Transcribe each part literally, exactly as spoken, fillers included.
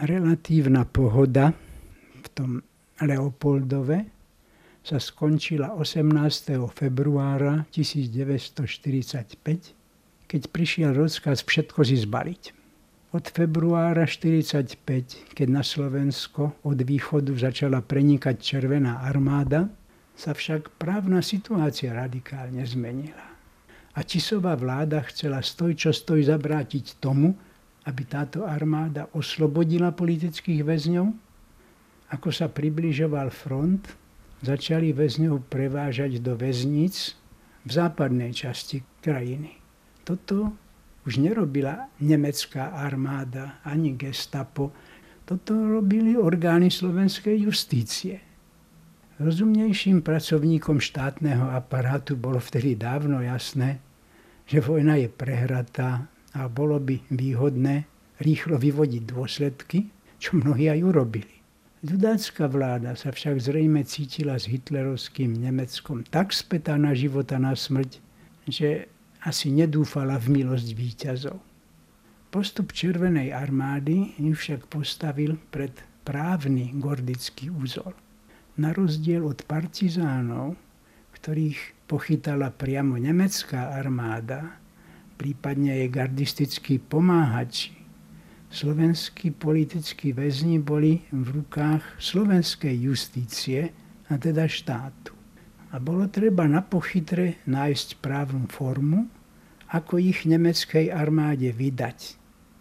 Relatívna pohoda v tom Leopoldove sa skončila osemnásteho februára tisícdeväťstoštyridsaťpäť, keď prišiel rozkaz všetko si zbaliť. Od februára štyridsaťpäť, keď na Slovensko od východu začala prenikať Červená armáda, sa však právna situácia radikálne zmenila. A Tisová vláda chcela stoj čo stoj zabrátiť tomu, aby táto armáda oslobodila politických väzňov. Ako sa približoval front, začali väzňov prevážať do väzníc v západnej časti krajiny. Toto už nerobila nemecká armáda ani gestapo. Toto robili orgány slovenskej justície. Rozumnejším pracovníkom štátneho aparátu bolo vtedy dávno jasné, že vojna je prehratá a bolo by výhodné rýchlo vyvodiť dôsledky, čo mnohí aj urobili. Ľudácka vláda sa však zrejme cítila s hitlerovským Nemeckom tak spätá na život a na smrť, že asi nedúfala v milosť víťazov. Postup Červenej armády ju však postavil pred právny gordický úzol. Na rozdiel od partizánov, ktorých pochytala priamo nemecká armáda, prípadne jej gardistickí pomáhači, slovenskí politickí väzni boli v rukách slovenskej justície, a teda štátu. A bolo treba na pochytre nájsť právnu formu, ako ich nemeckej armáde vydať.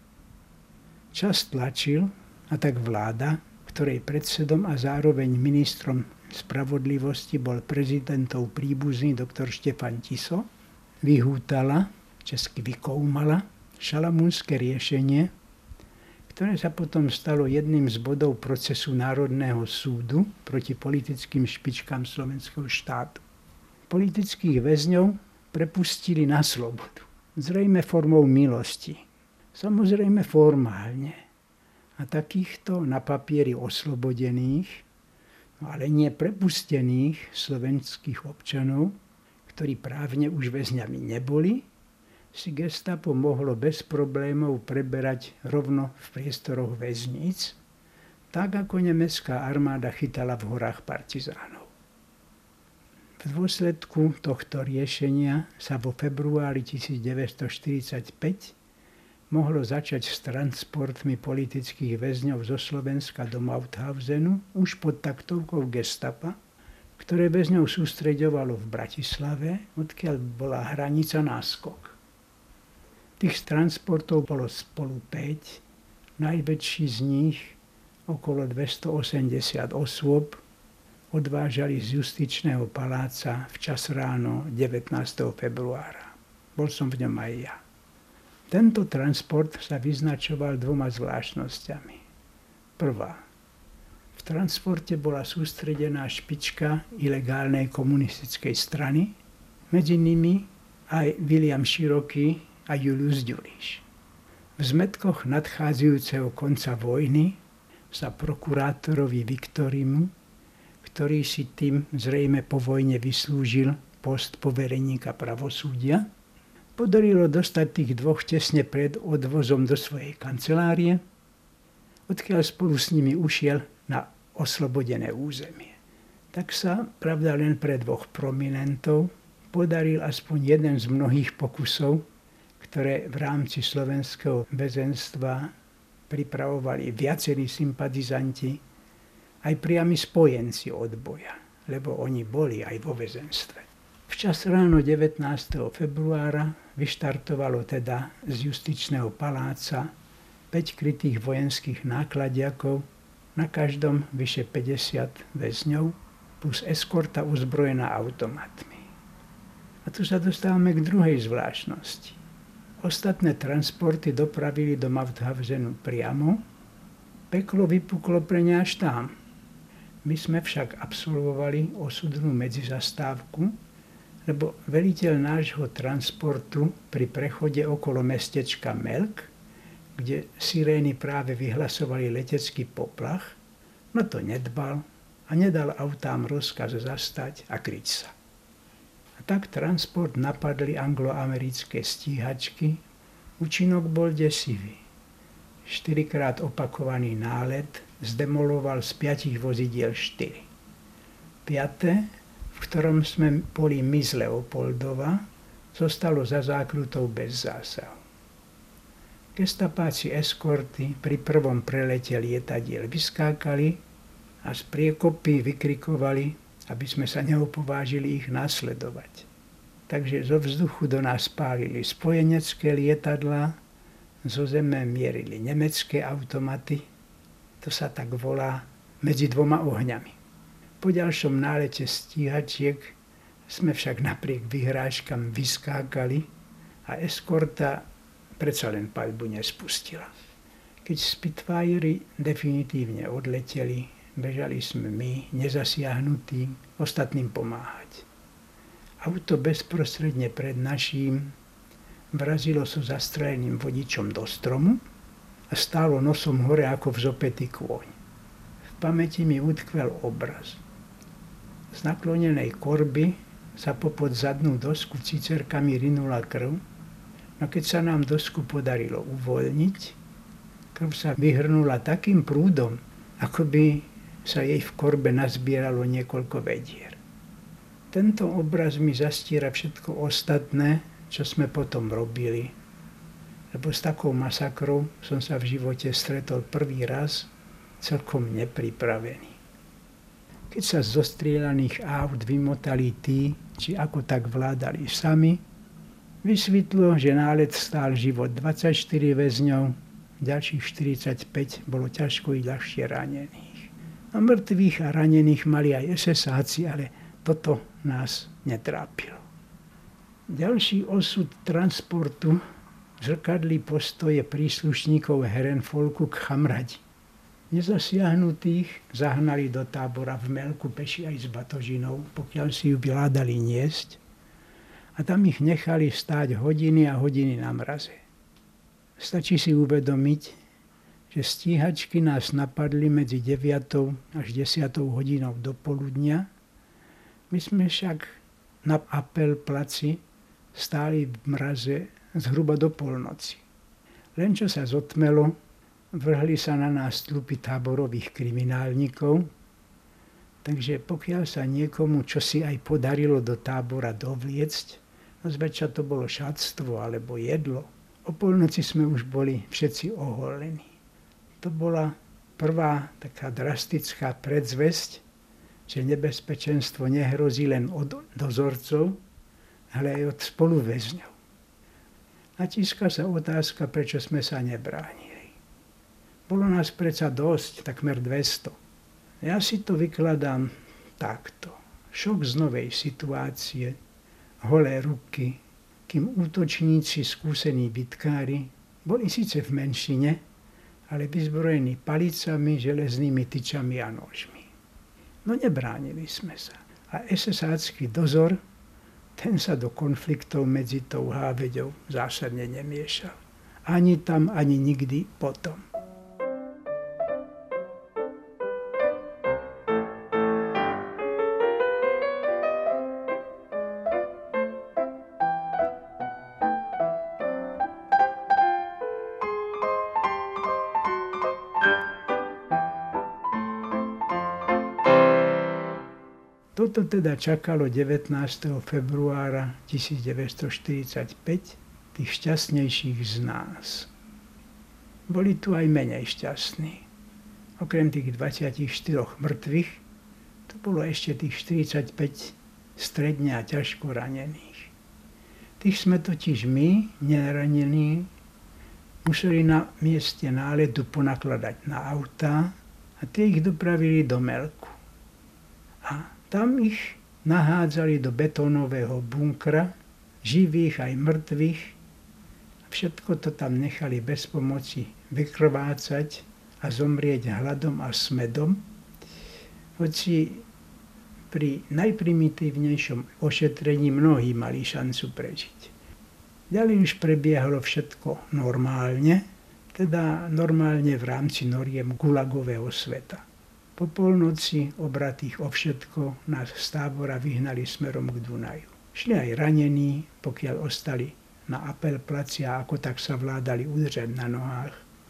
Čas tlačil, a tak vláda, ktorej predsedom a zároveň ministrom spravodlivosti bol prezidentov príbuzný doktor Štefan Tiso, vyhútala, česky vykoumala, šalamúnske riešenie, ktoré sa potom stalo jedným z bodov procesu Národného súdu proti politickým špičkám slovenského štátu. Politických väzňov prepustili na slobodu, zrejme formou milosti, samozrejme formálne. A takýchto na papieri oslobodených, ale nie prepustených slovenských občanov, ktorí právne už väzňami neboli, si gestapo mohlo bez problémov preberať rovno v priestoroch väzníc, tak ako nemecká armáda chytala v horách partizánov. V dôsledku tohto riešenia sa vo februári tisícdeväťstoštyridsaťpäť mohlo začať s transportmi politických väzňov zo Slovenska do Mauthausenu už pod taktovkou gestapa, ktoré väzňov sústreďovalo v Bratislave, odkiaľ bola hranica náskok. Tých transportov bolo spolu päť, najväčší z nich, okolo dvestoosemdesiat osôb, odvážali z justičného paláca včas ráno devätnásteho februára. Bol som v ňom aj ja. Tento transport sa vyznačoval dvoma zvláštnosťami. Prvá. V transporte bola sústredená špička ilegálnej komunistickej strany, medzi nimi aj Viliam Široký a Julius Ďuriš. V zmätkoch nadchádzajúceho konca vojny sa prokurátorovi Viktorimu, ktorý si tým zrejme po vojne vyslúžil post povereníka pravosúdia, podarilo dostať tých dvoch tesne pred odvozom do svojej kancelárie, odkiaľ spolu s nimi ušiel na oslobodené územie. Tak sa, pravda len pre dvoch prominentov, podaril aspoň jeden z mnohých pokusov, ktoré v rámci slovenského väzenstva pripravovali viacerí sympatizanti, aj priami spojenci odboja, lebo oni boli aj vo väzenstve. Včas ráno devätnásteho februára vyštartovalo teda z justičného paláca päť krytých vojenských nákladiakov, na každom vyše päťdesiat väzňov, plus eskorta uzbrojená automatmi. A tu sa dostávame k druhej zvláštnosti. Ostatné transporty dopravili do Mauthausenu priamo, peklo vypuklo pre ne až tam. My sme však absolvovali osudnú medzizastávku, lebo veliteľ nášho transportu pri prechode okolo mestečka Melk, kde sirény práve vyhlasovali letecký poplach, no to nedbal a nedal autám rozkaz zastať a kryť sa. A tak transport napadli angloamerické stíhačky. Účinok bol desivý. štyrikrát opakovaný nálet zdemoloval z piatich vozidiel štyri. Piate, v ktorom sme boli my z Leopoldova, zostalo za zákrutou bez zásahu. Gestapáci eskorty pri prvom prelete lietadiel vyskákali a z priekopy vykrikovali, aby sme sa neopovážili ich nasledovať. Takže zo vzduchu do nás pálili spojenecké lietadlá, zo zeme mierili nemecké automaty, to sa tak volá medzi dvoma ohňami. Po ďalšom nálete stíhačiek sme však napriek vyhrážkam vyskákali a eskorta predsa len paľbu nespustila. Keď Spitfiry definitívne odleteli, bežali sme my, nezasiahnutí, ostatným pomáhať. Auto bezprostredne pred naším vrazilo so zastreleným vodičom do stromu a stálo nosom hore ako vzopetý kôň. V pamäti mi utkvel obraz. Z naklonenej korby sa popod zadnú dosku cicerkami rinula krv, no keď sa nám dosku podarilo uvoľniť, krv sa vyhrnula takým prúdom, ako by sa jej v korbe nazbieralo niekoľko vedier. Tento obraz mi zastiera všetko ostatné, čo sme potom robili, lebo s takou masakrou som sa v živote stretol prvý raz celkom nepripravený. Keď sa z zostrieľaných aut vymotali tí, či ako tak vládali sami, vysvetlo, že nálet stál život dvadsaťštyri väzňov, ďalších štyridsaťpäť bolo ťažko i ľahšie ranených. A mŕtvych a ranených mali aj es es áci, ale toto nás netrápilo. Ďalší osud transportu zrkadlí postoje príslušníkov Herrenvolku k Chamradi. Nezasiahnutých zahnali do tábora v Melku peši aj s batožinou, pokiaľ si ju vládali niesť, a tam ich nechali stáť hodiny a hodiny na mraze. Stačí si uvedomiť, že stíhačky nás napadli medzi deviatou až desiatou hodinou do poludnia. My sme však na Apel placi stáli v mraze zhruba do polnoci. Len čo sa zotmelo, vrhli sa na nás tlupy táborových kriminálnikov, takže pokiaľ sa niekomu čosi aj podarilo do tábora dovliecť, no zväčša to bolo šatstvo alebo jedlo, o polnoci sme už boli všetci oholení. To bola prvá taká drastická predzvesť, že nebezpečenstvo nehrozí len od dozorcov, ale aj od spoluväzňov. Natíska sa otázka, prečo sme sa nebránili. Bolo nás predsa dosť, takmer dvesto. Ja si to vykladám takto. Šok z novej situácie, holé ruky, kým útočníci, skúsení bitkári, boli síce v menšine, ale vyzbrojení palicami, železnými tyčami a nožmi. No nebránili sme sa. A es es ácky dozor, ten sa do konfliktov medzi tou háveďou zásadne nemiešal. Ani tam, ani nikdy potom. Toto teda čakalo devätnásteho februára tisícdeväťstoštyridsaťpäť tých šťastnejších z nás. Boli tu aj menej šťastní. Okrem tých dvadsaťštyri mŕtvych, tu bolo ešte tých štyridsaťpäť stredne a ťažko ranených. Tých sme totiž my, neranení, museli na mieste náletu ponakladať na autá a tie ich dopravili do Melku. A tam ich nahádzali do betónového bunkra, živých aj mŕtvych. Všetko to tam nechali bez pomoci vykrvácať a zomrieť hladom a smedom. Hoci pri najprimitívnejšom ošetrení mnohí mali šancu prežiť. Ďalej už prebiehalo všetko normálne, teda normálne v rámci noriem gulagového sveta. Po polnoci, obratých o všetko, nás z tábora vyhnali smerom k Dunaju. Šli aj ranení, pokiaľ ostali na Apelplaci a ako tak sa vládali udržať na nohách.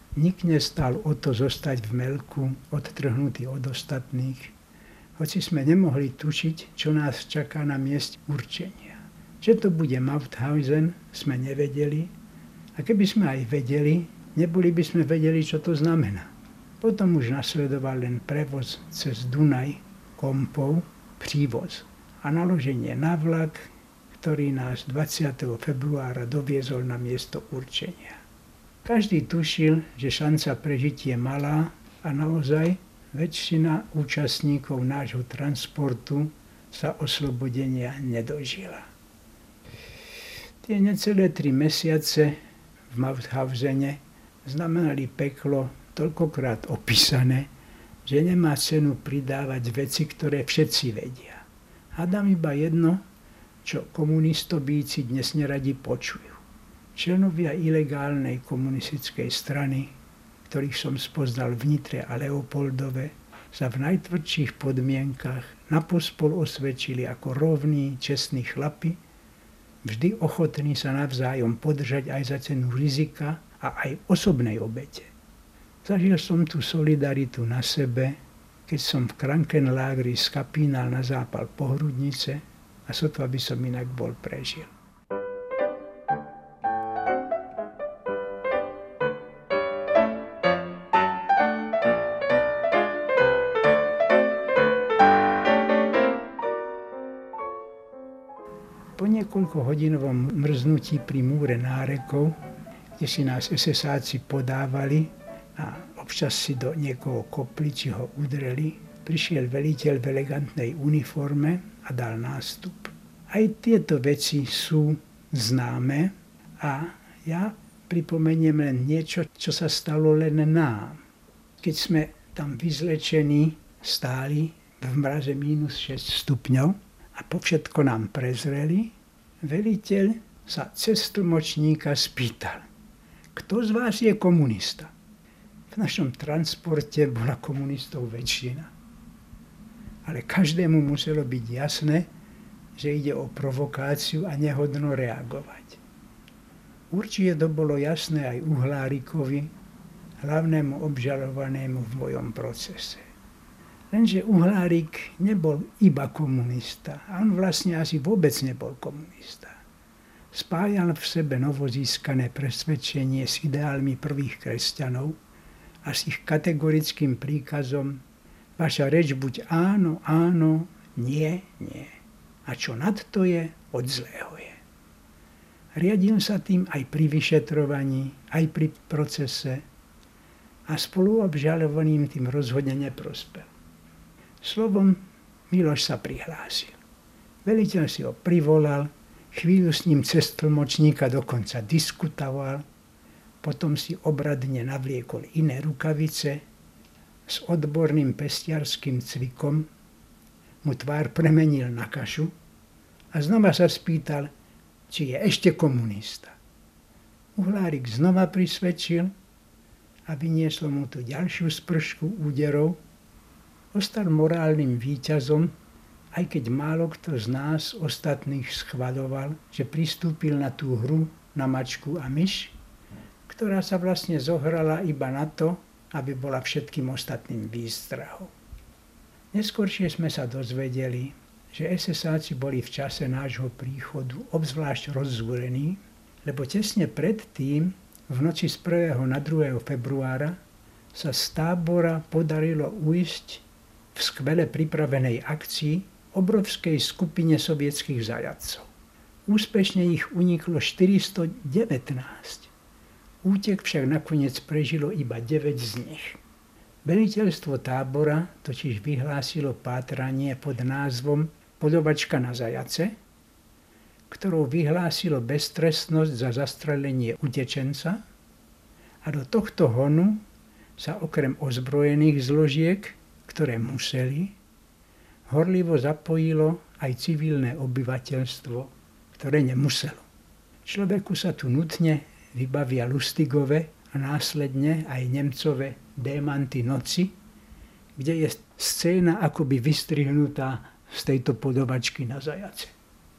Nik nestal o to zostať v Melku, odtrhnutý od ostatných, hoci sme nemohli tušiť, čo nás čaká na mieste určenia. Že to bude Mauthausen, sme nevedeli, a keby sme aj vedeli, neboli by sme vedeli, čo to znamená. Potom už nasledoval len prevoz cez Dunaj, Kompov, prívoz a naloženie na vlak, ktorý nás dvadsiateho februára doviezol na miesto určenia. Každý tušil, že šanca prežiť je malá a naozaj väčšina účastníkov nášho transportu sa oslobodenia nedožila. Tie necelé tri mesiace v Mauthausene znamenali peklo toľkokrát opísané, že nemá cenu pridávať veci, ktoré všetci vedia. Hádam iba jedno, čo komunistobíci dnes neradi počujú. Členovia ilegálnej komunistickej strany, ktorých som spoznal v Nitre a Leopoldove, sa v najtvrdších podmienkach napospol osvedčili ako rovní, čestní chlapi, vždy ochotní sa navzájom podržať aj za cenu rizika a aj osobnej obete. Zažil som tú solidaritu na sebe, keď som v Krankenlágri skapínal na zápal pohrudnice a sotva by som inak bol prežil. Po niekoľkohodinovom mrznutí pri múre nárekov, kde si nás esesáci podávali a občas si do niekoho kopli či ho udreli, prišiel veliteľ v elegantnej uniforme a dal nástup. Aj tieto veci sú známe a ja pripomeniem len niečo, čo sa stalo len nám. Keď sme tam vyzlečení stáli v mraze mínus šesť stupňov, a po všetko nám prezreli, veliteľ sa cez tlmočníka spýtal, kto z vás je komunista? V našom transporte bola komunistov väčšina. Ale každému muselo byť jasné, že ide o provokáciu a nehodno reagovať. Určite to bolo jasné aj Uhlárikovi, hlavnému obžalovanému v mojom procese. Lenže Uhlárik nebol iba komunista. A on vlastne asi vôbec nebol komunista. Spájal v sebe novozískané presvedčenie s ideálmi prvých kresťanov a s ich kategorickým príkazom vaša reč buď áno, áno, nie, nie. A čo nad to je, od zlého je. Riadil sa tým aj pri vyšetrovaní, aj pri procese a spoluobžalovaným tým rozhodne neprospel. Slovom, Miloš sa prihlásil. Veliteľ si ho privolal, chvíľu s ním cez tlmočníka dokonca diskutoval, potom si obradne navliekol iné rukavice, s odborným pestiarským cvikom mu tvár premenil na kašu a znova sa spýtal, či je ešte komunista. Uhlárik znova prisvedčil a vynieslo mu tu ďalšiu spršku úderov. Ostal morálnym víťazom, aj keď málo kto z nás ostatných schvaľoval, že pristúpil na tú hru na mačku a myš, ktorá sa vlastne zohrala iba na to, aby bola všetkým ostatným výstrahou. Neskôršie sme sa dozvedeli, že esesáci boli v čase nášho príchodu obzvlášť rozzúrení, lebo tesne predtým, v noci z prvého na druhého februára, sa z tábora podarilo ujsť v skvele pripravenej akcii obrovskej skupine sovietských zajatcov. Úspešne ich uniklo štyristodevätnásť. Útek však nakoniec prežilo iba deväť z nich. Veliteľstvo tábora totiž vyhlásilo pátranie pod názvom Podovačka na zajace, ktorou vyhlásilo beztrestnosť za zastrelenie utečenca a do tohto honu sa okrem ozbrojených zložiek, ktoré museli, horlivo zapojilo aj civilné obyvateľstvo, ktoré nemuselo. Človeku sa tu nutne vybavia Lustigove a následne aj Nemcove Démanty noci, kde je scéna akoby vystrihnutá z tejto Podovačky na zajace.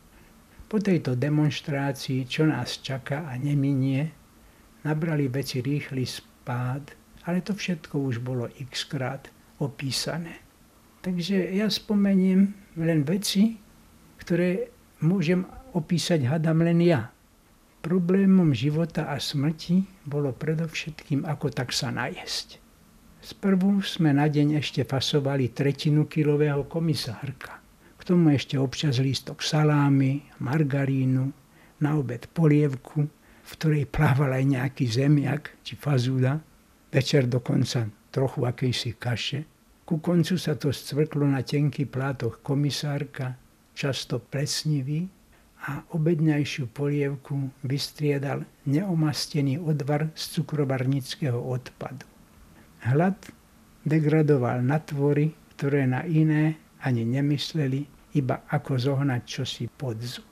Po tejto demonštrácii, čo nás čaká a neminie, nabrali veci rýchly pád, ale to všetko už bolo x-krát opísané. Takže ja spomeniem len veci, ktoré môžem opísať, hádam, len ja. Problémom života a smrti bolo predovšetkým, ako tak sa najesť. Sprvu sme na deň ešte fasovali tretinu kilového komisárka. K tomu ešte občas lístok salámy, margarínu, na obed polievku, v ktorej plával aj nejaký zemiak či fazúda, večer dokonca trochu akejsi kaše. Ku koncu sa to scvrklo na tenký plátoch komisárka, často plesnivý, a obedňajšiu polievku vystriedal neomastený odvar z cukrovarnického odpadu. Hlad degradoval na tvory, ktoré na iné ani nemysleli, iba ako zohnať čosi pod zub.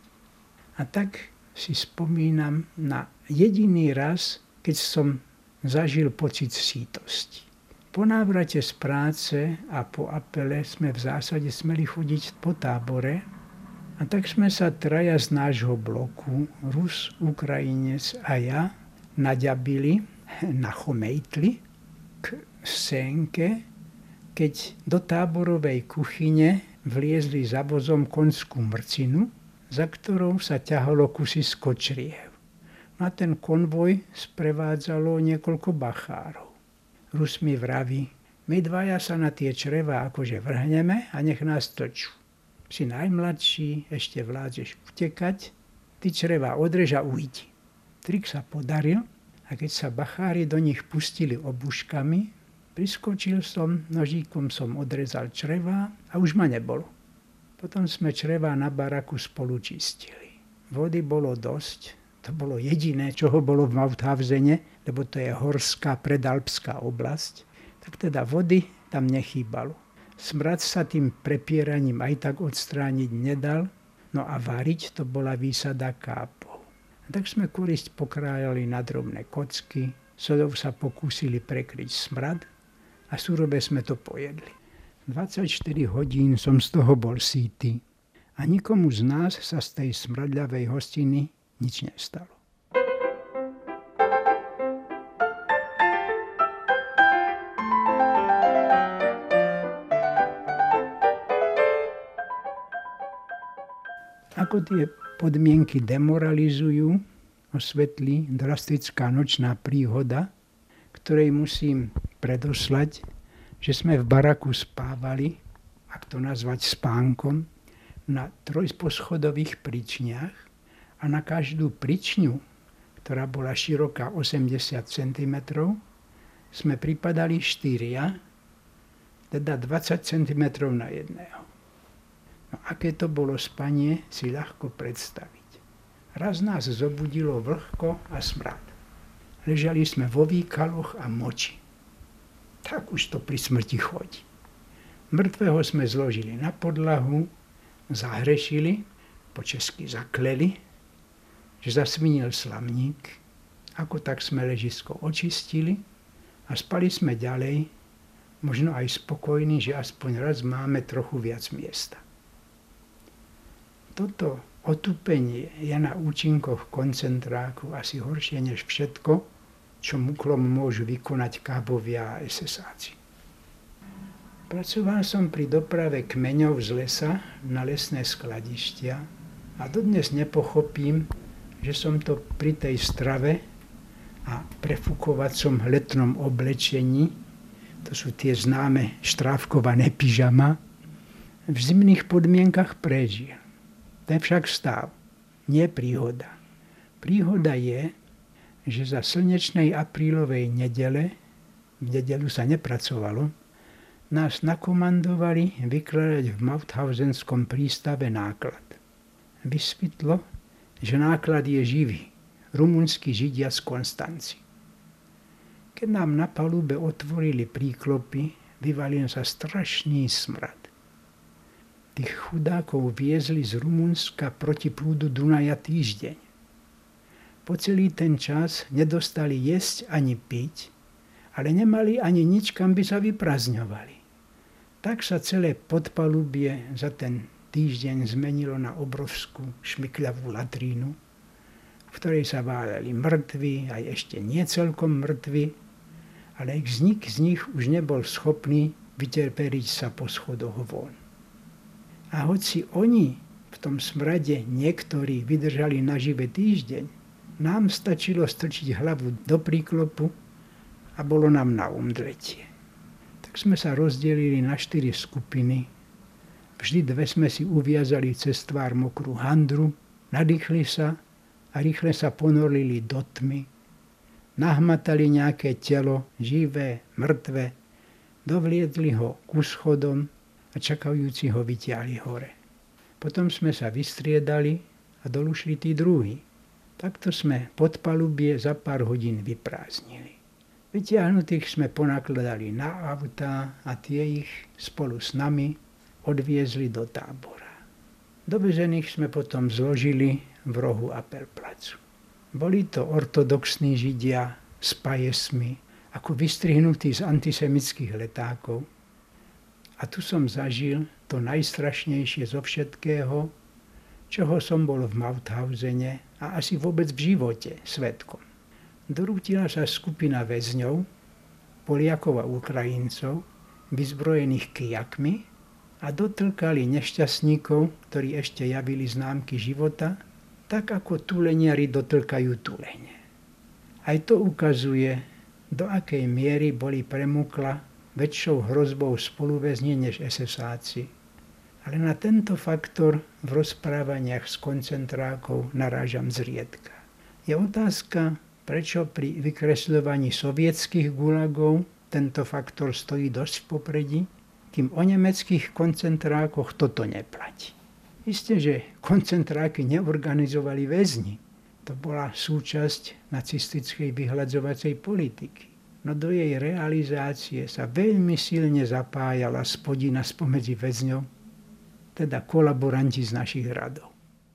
A tak si spomínam na jediný raz, keď som zažil pocit sítosti. Po návrate z práce a po apele sme v zásade smeli chodiť po tábore, a tak sme sa traja z nášho bloku, Rus, Ukrajinec a ja, naďabili, nachomejtli k scénke, keď do táborovej kuchyne vliezli za vozom konskú mrcinu, za ktorou sa ťahalo kusy z kočriev. Na ten konvoj sprevádzalo niekoľko bachárov. Rus mi vraví, my dvaja sa na tie čreva akože vrhneme a nech nás tlčú. Si najmladší, ešte vládzeš utekať, ty čreva odrež a ujdi. Trik sa podaril a keď sa bachári do nich pustili obuškami, priskočil som, nožíkom som odrezal čreva a už ma nebolo. Potom sme čreva na baraku spolu čistili. Vody bolo dosť, to bolo jediné, čoho bolo v Mauthausene, lebo to je horská predalpská oblasť, tak teda vody tam nechýbalo. Smrad sa tým prepieraním aj tak odstrániť nedal, no a variť to bola výsada kápov. A tak sme korisť pokrájali na drobné kocky, sodou sa pokúsili prekryť smrad a surobe sme to pojedli. dvadsaťštyri hodín som z toho bol sýty a nikomu z nás sa z tej smradľavej hostiny nič nestalo. Ako tie podmienky demoralizujú, osvetlí drastická nočná príhoda, ktorej musím predoslať, že sme v baraku spávali, ak to nazvať spánkom, na trojposchodových pričniach a na každú pričňu, ktorá bola široká osemdesiat centimetrov, sme pripadali štyria, teda dvadsať centimetrov na jedného. No, aké to bolo spanie, si ľahko predstaviť. Raz nás zobudilo vlhko a smrad. Ležali sme vo výkaloch a moči. Tak už to pri smrti chodí. Mŕtvého sme zložili na podlahu, zahrešili, po česky zakleli, že zasvinil slamník. Ako tak sme ležisko očistili a spali sme ďalej, možno aj spokojní, že aspoň raz máme trochu viac miesta. Toto otupenie je na účinkoch koncentráku asi horšie než všetko, čo muklom môžu vykonať kábovia a es es áci. Pracoval som pri doprave kmeňov z lesa na lesné skladištia a dodnes nepochopím, že som to pri tej strave a prefúkovacom letnom oblečení, to sú tie známe štrávkované pyžama, v zimných podmienkach prežil. To je však stav, nie príhoda. Príhoda je, že za slnečnej aprílovej nedele, v nedeľu sa nepracovalo, nás nakomandovali vykladať v Mauthausenskom prístave náklad. Vysvetlo, že náklad je živý, rumunskí židia z Konstanci. Keď nám na palube otvorili príklopy, vyvalil sa strašný smrad. Tých chudákov viezli z Rumunska proti prúdu Dunaja týždeň. Po celý ten čas nedostali jesť ani piť, ale nemali ani nič, kam by sa vyprazňovali. Tak sa celé podpalubie za ten týždeň zmenilo na obrovskú šmykľavú latrínu, v ktorej sa váľali mŕtvi, aj ešte nie celkom mŕtvi, ale nik z nich už nebol schopný vyterperiť sa po schodoch von. A hoci oni v tom smrade niektorí vydržali nažive týždeň, nám stačilo strčiť hlavu do príklopu a bolo nám na omdletie. Tak sme sa rozdelili na štyri skupiny. Vždy dve sme si uviazali cez tvár mokrú handru, nadýchli sa a rýchle sa ponorili do tmy. Nahmatali nejaké telo, živé, mŕtve, dovliedli ho ku schodom a čakajúci ho vytiahli hore. Potom sme sa vystriedali a dolu šli tí druhí. Takto sme podpalubie za pár hodín vyprázdnili. Vytiahnutých sme ponakladali na autá a tie ich spolu s nami odviezli do tábora. Dovezených sme potom zložili v rohu Appelplatzu. Boli to ortodoxní Židia s pajesmi, ako vystrihnutí z antisemických letákov. A tu som zažil to najstrašnejšie zo všetkého, čoho som bol v Mauthausene a asi vôbec v živote svedkom. Dorútila sa skupina väzňov, Poliakov a Ukrajincov, vyzbrojených kijakmi a dotlkali nešťastníkov, ktorí ešte javili známky života, tak ako tuleniari dotlkajú tulene. Aj to ukazuje, do akej miery boli pre Mukla väčšou hrozbou spoluväzni než esesáci. Ale na tento faktor v rozprávaniach s koncentrákov narážam zriedka. Je otázka, prečo pri vykresľovaní sovietských gulagov tento faktor stojí dosť v popredí, kým o nemeckých koncentrákoch toto neplatí. Isté, že koncentráky neorganizovali väzni. To bola súčasť nacistickej vyhladzovacej politiky. No do jej realizácie sa veľmi silne zapájala spodina spomedzi väzňov, teda kolaboranti z našich radov.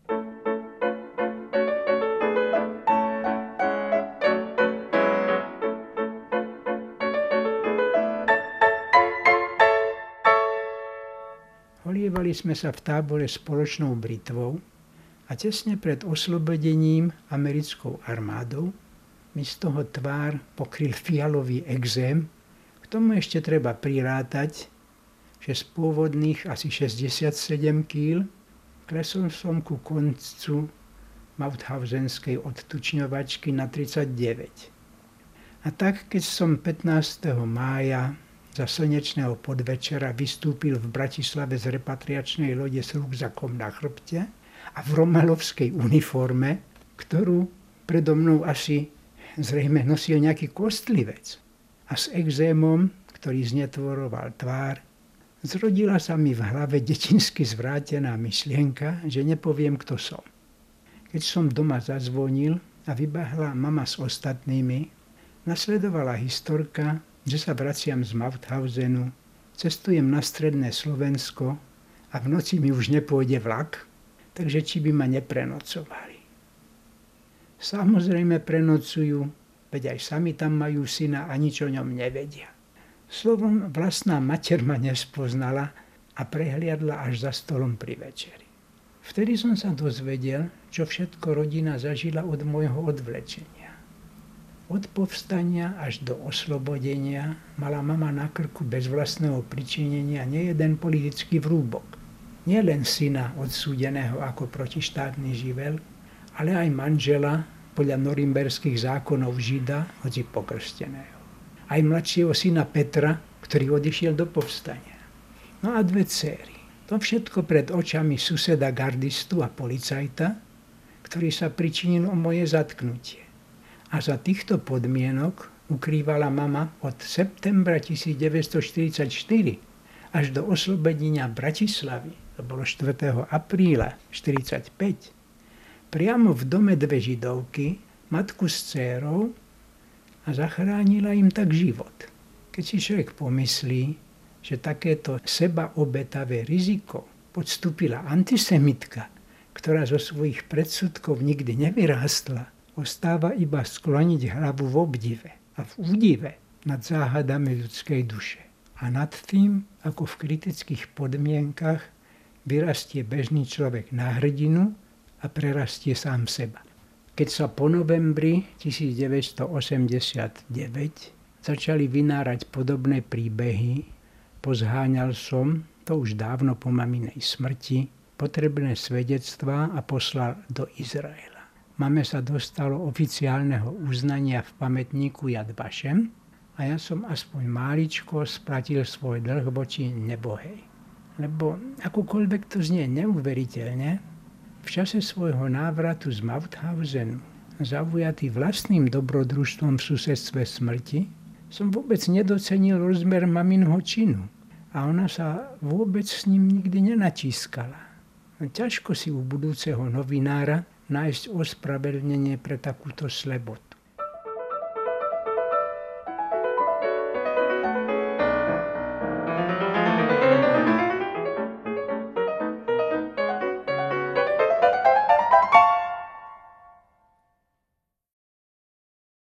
Holievali sme sa v tábore spoločnou britvou a tesne pred oslobodením americkou armádou mi z toho tvár pokryl fialový exém. K tomu ešte treba prirátať, že z pôvodných asi šesťdesiatsedem kíl klesol som ku koncu mauthausenskej odtučňovačky na tridsaťdeväť. A tak, keď som pätnásteho mája za slnečného podvečera vystúpil v Bratislave z repatriačnej lode s rukzakom na chrbte a v romalovskej uniforme, ktorú predo mnou asi zrejme nosil nejaký kostlivec, a s exémom, ktorý znetvoroval tvár, zrodila sa mi v hlave detinsky zvrátená myšlienka, že nepoviem, kto som. Keď som doma zazvonil a vybehla mama s ostatnými, nasledovala historka, že sa vraciam z Mauthausenu, cestujem na stredné Slovensko a v noci mi už nepôjde vlak, takže či by ma neprenocovali. Samozrejme prenocujú, veď aj sami tam majú syna a nič o ňom nevedia. Slovom, vlastná mater ma nespoznala a prehliadla až za stolom pri večeri. Vtedy som sa dozvedel, čo všetko rodina zažila od môjho odvlečenia. Od povstania až do oslobodenia mala mama na krku bez vlastného pričinenia nejeden politický vrúbok. Nie len syna odsúdeného ako protištátny živel, ale aj manžela podľa norimberských zákonov Žida, hoci pokrsteného. Aj mladšieho syna Petra, ktorý odišiel do povstania. No a dve dcéry. To všetko pred očami suseda gardistu a policajta, ktorý sa pričinil o moje zatknutie. A za týchto podmienok ukrývala mama od septembra devätnásťstoštyridsaťštyri až do oslobodenia Bratislavy, to bolo štvrtého apríla štyridsaťpäť, priamo v dome dve židovky, matku s dcérou, a zachránila im tak život. Keď si človek pomyslí, že takéto sebaobetavé riziko podstúpila antisemitka, ktorá zo svojich predsudkov nikdy nevyrástla, ostáva iba skloniť hlavu v obdive a v údive nad záhadami ľudskej duše. A nad tým, ako v kritických podmienkach vyrastie bežný človek na hrdinu a prerastie sám seba. Keď sa po novembri devätnásťstoosemdesiatdeväť začali vynárať podobné príbehy. Pozháňal som, to už dávno po maminej smrti, potrebné svedectvá a poslal do Izraela. Mame sa dostalo oficiálneho uznania v pamätníku Yad Vashem a ja som aspoň máličko splatil svoj dlh voči nebohej. Lebo akokoľvek to znie neuveriteľne, v čase svojho návratu z Mauthausenu, zaujatý vlastným dobrodružstvom v susedstve smrti, som vôbec nedocenil rozmer maminho činu a ona sa vôbec s ním nikdy nenačískala. Ťažko si u budúceho novinára nájsť ospravedlnenie pre takúto slebotu.